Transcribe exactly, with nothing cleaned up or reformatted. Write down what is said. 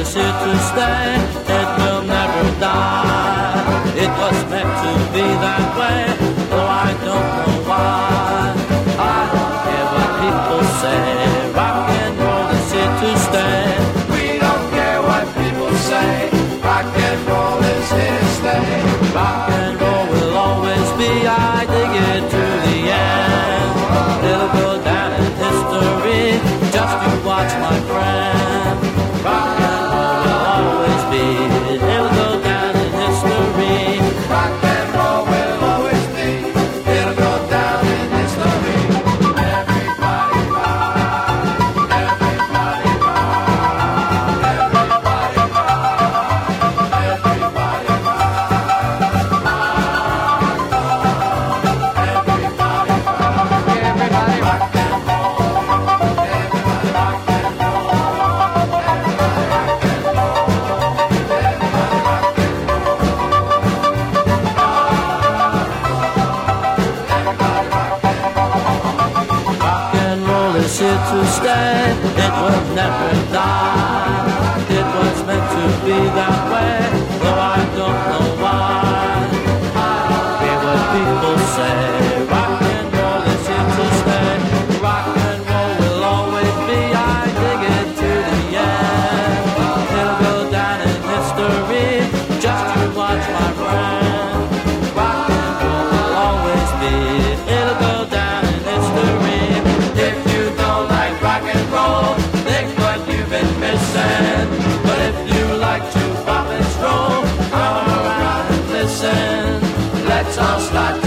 is here to stay. It will never die. It was meant to be that way, though I don't know why. I don't care what people say. Rock and roll is here to stay. We don't care what people say. Rock and roll is here to stay. Rock and roll will always be. I dig it to the end. It'll go down in history. Just you watch, my friend. Rock and roll will always be. It'll go down in history. Rock and roll will always be. It'll go down in history. Everybody rock. Everybody rock. Everybody rock. Everybody Is here to stay. It will never die. It was meant to be that way, though I don't know why. I don't care what people say. Rock and roll is here to stay. Rock and roll will always be. I dig it to the end. It'll go down in history. Just you watch, my friend. Rock and roll will always be. It'll go down in history. If you don't like rock and roll, think what you've been missing. But if you like to pop and stroll, come around and listen. Let's all start